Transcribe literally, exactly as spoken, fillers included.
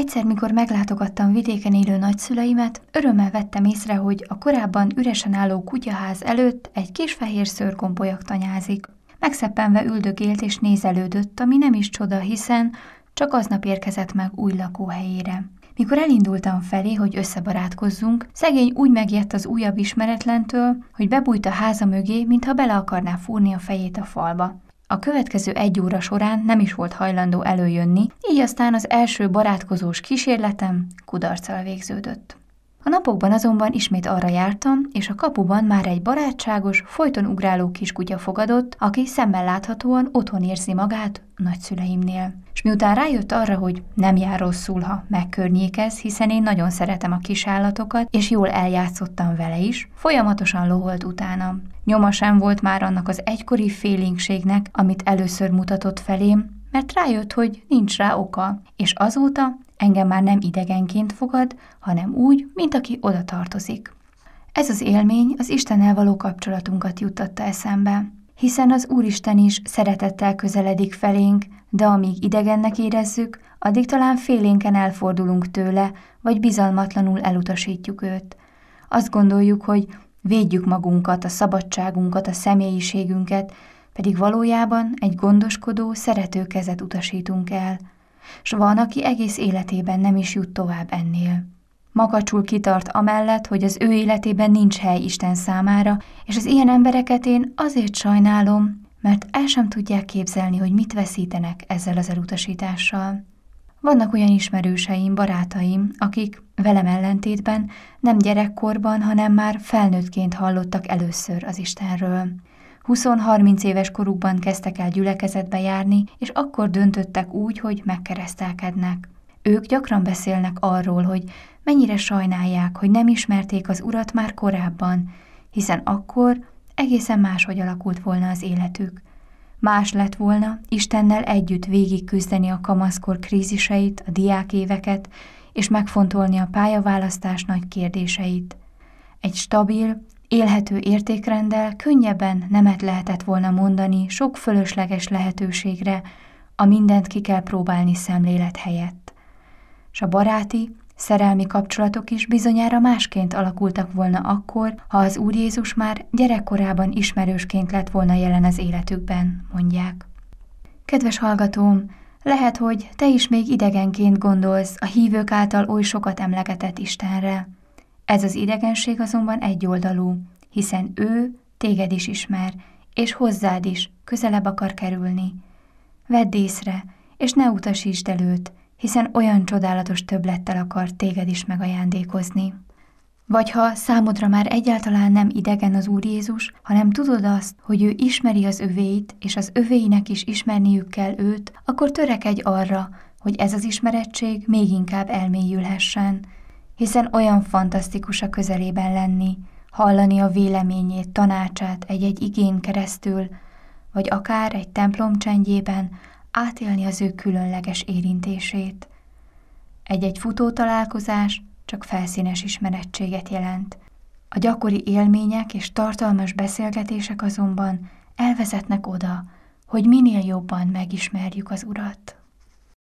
Egyszer, mikor meglátogattam vidéken élő nagyszüleimet, örömmel vettem észre, hogy a korábban üresen álló kutyaház előtt egy kis fehér szőrgombolyak tanyázik. Megszeppenve üldögélt és nézelődött, ami nem is csoda, hiszen csak aznap érkezett meg új lakóhelyére. Mikor elindultam felé, hogy összebarátkozzunk, szegény úgy megijedt az újabb ismeretlentől, hogy bebújt a háza mögé, mintha bele akarná fúrni a fejét a falba. A következő egy óra során nem is volt hajlandó előjönni, így aztán az első barátkozós kísérletem kudarccal végződött. A napokban azonban ismét arra jártam, és a kapuban már egy barátságos, folyton ugráló kiskutya fogadott, aki szemmel láthatóan otthon érzi magát a nagyszüleimnél. És miután rájött arra, hogy nem jár rosszul, ha megkörnyékez, hiszen én nagyon szeretem a kisállatokat, és jól eljátszottam vele is, folyamatosan loholt utánam. Nyoma sem volt már annak az egykori félénkségnek, amit először mutatott felém, mert rájött, hogy nincs rá oka, és azóta engem már nem idegenként fogad, hanem úgy, mint aki oda tartozik. Ez az élmény az Istennel való kapcsolatunkat juttatta eszembe, hiszen az Úristen is szeretettel közeledik felénk, de amíg idegennek érezzük, addig talán félénken elfordulunk tőle, vagy bizalmatlanul elutasítjuk őt. Azt gondoljuk, hogy védjük magunkat, a szabadságunkat, a személyiségünket, pedig valójában egy gondoskodó, szerető kezet utasítunk el, s van, aki egész életében nem is jut tovább ennél. Makacsul kitart amellett, hogy az ő életében nincs hely Isten számára, és az ilyen embereket én azért sajnálom, mert el sem tudják képzelni, hogy mit veszítenek ezzel az elutasítással. Vannak olyan ismerőseim, barátaim, akik velem ellentétben nem gyerekkorban, hanem már felnőttként hallottak először az Istenről. húsz-harminc éves korukban kezdtek el gyülekezetbe járni, és akkor döntöttek úgy, hogy megkeresztelkednek. Ők gyakran beszélnek arról, hogy mennyire sajnálják, hogy nem ismerték az Urat már korábban, hiszen akkor egészen máshogy alakult volna az életük. Más lett volna Istennel együtt végig küzdeni a kamaszkor kríziseit, a diákéveket, és megfontolni a pályaválasztás nagy kérdéseit. Egy stabil, élhető értékrenddel könnyebben nemet lehetett volna mondani sok fölösleges lehetőségre, a mindent ki kell próbálni szemlélet helyett. S a baráti, szerelmi kapcsolatok is bizonyára másként alakultak volna akkor, ha az Úr Jézus már gyerekkorában ismerősként lett volna jelen az életükben, mondják. Kedves hallgatóm, lehet, hogy te is még idegenként gondolsz a hívők által oly sokat emlegetett Istenre. Ez az idegenség azonban egyoldalú, hiszen ő téged is ismer, és hozzád is közelebb akar kerülni. Vedd észre, és ne utasítsd el őt, hiszen olyan csodálatos többlettel akar téged is megajándékozni. Vagy ha számodra már egyáltalán nem idegen az Úr Jézus, hanem tudod azt, hogy ő ismeri az övéit, és az övéinek is ismerniük kell őt, akkor törekedj arra, hogy ez az ismerettség még inkább elmélyülhessen, hiszen olyan fantasztikus a közelében lenni, hallani a véleményét, tanácsát egy-egy igén keresztül, vagy akár egy templom csendjében átélni az ő különleges érintését. Egy-egy futótalálkozás csak felszínes ismerettséget jelent. A gyakori élmények és tartalmas beszélgetések azonban elvezetnek oda, hogy minél jobban megismerjük az Urat.